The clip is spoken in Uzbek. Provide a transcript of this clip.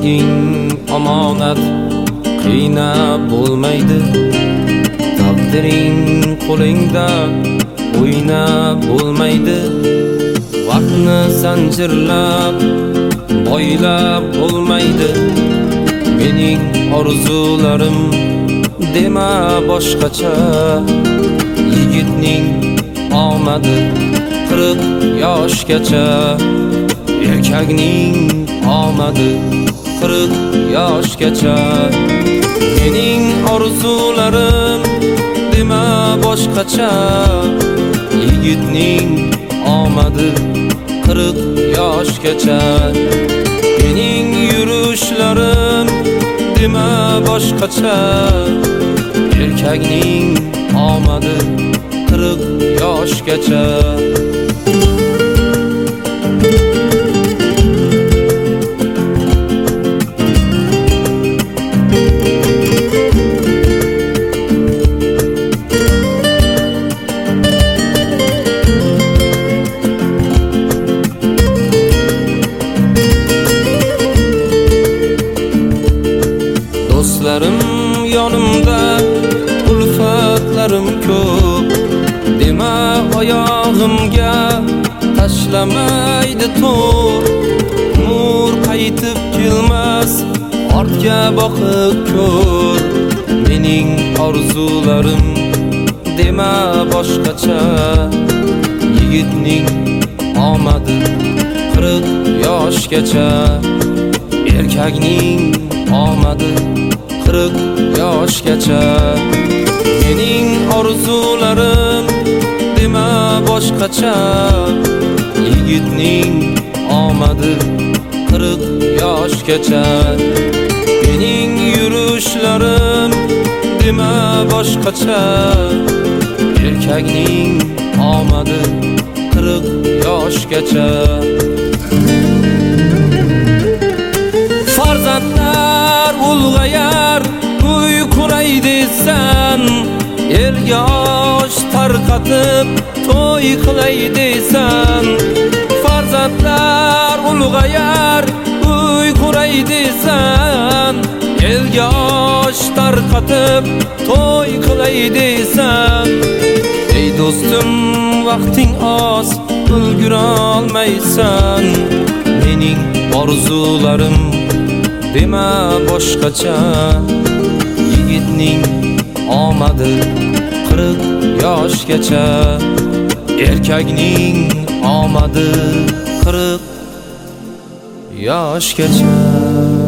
Mening omonat qiynab bo'lmaydi. Taqdiring qo'lingda o'ynab bo'lmaydi. Vaqtni zanjirlab boylab bo'lmaydi. Mening orzularim dema boshqacha. Yigitning omadi 40 yoshgacha. Erkakning omadi 40 yoshgacha. Mening orzularim dema boshqacha. Yigitning omadi 40 yoshgacha. Mening yurishlarim dema boshqacha. Erkakning omadi 40 yoshgacha. Do'stlarim yonimda, ulfatlarim ko'p. Dema oyog'imga tashlamaydi to'r. Nur qaytib kelmas, ortga boqib ko'r. Mening orzularim dema boshqacha. Yigitning omadi 40 yoshgacha. Erkakning omadi 40 yoshgacha. Mening orzularim dema boshqacha. Yigitning omadi 40 yoshgacha. Mening yurishlarim dema boshqacha. Erkakning omadi 40 yoshgacha. Farzandlar ulg'ayar, uy quray desan. Elga osh tarqatib to'y qilay desan. Farzandlar ulg'ayar, uy quray desan. Elga osh tarqatib to'y qilay desan. Ey do'stim, vaqting oz, ulgura olmaysan. Mening orzularim dema boshqacha. Yigitning omadi 40 yoshgacha. Erkakning omadi 40 yoshgacha.